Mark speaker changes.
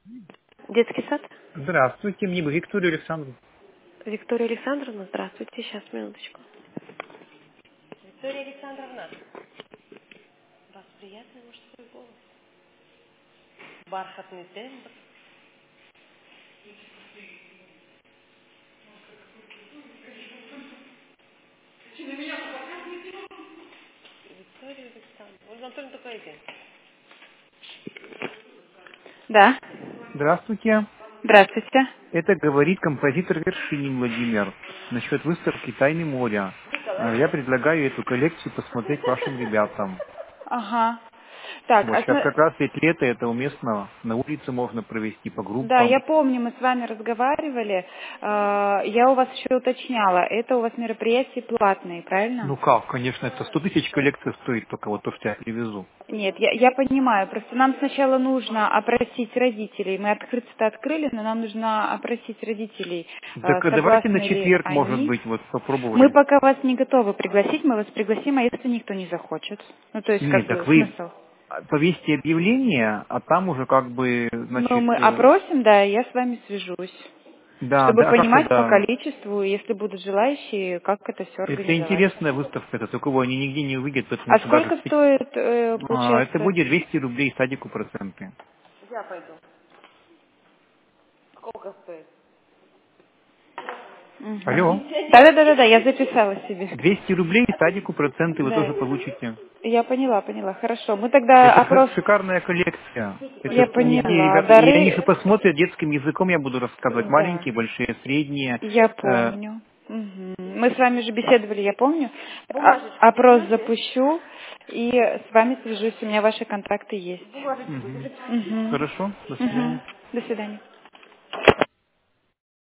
Speaker 1: Детский сад?
Speaker 2: Здравствуйте, мне бы Викторию Александровну.
Speaker 1: Виктория Александровна, здравствуйте. Сейчас, минуточку. Виктория Александровна, у вас приятный мужской голос. Бархатный тембр. Виктория Александровна, вы Анатолий только один. Да,
Speaker 2: Здравствуйте.
Speaker 1: здравствуйте.
Speaker 2: Это говорит композитор Вершинин Владимир. Насчет выставки «Тайны моря». Я предлагаю эту коллекцию посмотреть вашим ребятам.
Speaker 1: Ага. Так,
Speaker 2: Вот сейчас как раз ведь лето, это уместно. На улице можно провести по
Speaker 1: да, я
Speaker 2: группам.
Speaker 1: помню, мы с вами разговаривали. Я у вас еще уточняла, это у вас мероприятия платные, правильно?
Speaker 2: Ну как, конечно, это 100 тысяч коллекция стоит, только вот то, что я привезу.
Speaker 1: Нет, я понимаю, просто нам сначала нужно опросить родителей. Мы открыться-то открыли, но нам нужно опросить родителей,
Speaker 2: Так а давайте на
Speaker 1: согласны ли
Speaker 2: четверг, может
Speaker 1: они.
Speaker 2: быть, вот
Speaker 1: Мы
Speaker 2: попробовали.
Speaker 1: пока вас не готовы пригласить, мы вас пригласим, а если никто не захочет? Ну, то есть,
Speaker 2: Нет,
Speaker 1: как
Speaker 2: так
Speaker 1: бы,
Speaker 2: вы
Speaker 1: смысл?
Speaker 2: повесьте объявление, а там уже как бы,
Speaker 1: Ну,
Speaker 2: значит,
Speaker 1: мы опросим, да, и я с вами свяжусь,
Speaker 2: да,
Speaker 1: чтобы
Speaker 2: да, а как
Speaker 1: понимать по
Speaker 2: тогда?
Speaker 1: количеству, если будут желающие, как это все
Speaker 2: Это
Speaker 1: организовать.
Speaker 2: интересная выставка, это такого они нигде не увидят, поэтому
Speaker 1: А
Speaker 2: сюда же
Speaker 1: сколько стоит,
Speaker 2: это
Speaker 1: получается?
Speaker 2: будет 200 рублей садику проценты.
Speaker 1: Я пойду. Сколько стоит?
Speaker 2: Алло,
Speaker 1: Да, я записала себе.
Speaker 2: 200 рублей садику проценты вы
Speaker 1: Да.
Speaker 2: тоже получите.
Speaker 1: Я поняла. Хорошо. Мы тогда
Speaker 2: Это
Speaker 1: опрос...
Speaker 2: шикарная коллекция. Это
Speaker 1: Я
Speaker 2: нигде
Speaker 1: поняла.
Speaker 2: ребята. И они же
Speaker 1: Дары...
Speaker 2: посмотрят детским языком, я буду рассказывать.
Speaker 1: Да.
Speaker 2: Маленькие, большие, средние.
Speaker 1: Я
Speaker 2: Э,
Speaker 1: помню. Мгм. Мы с вами же беседовали, я помню. Опрос запущу и с вами свяжусь. У меня ваши контакты есть.
Speaker 2: мгм.
Speaker 1: Мгм.
Speaker 2: Хорошо, до
Speaker 1: Мгм.
Speaker 2: свидания.
Speaker 1: До свидания.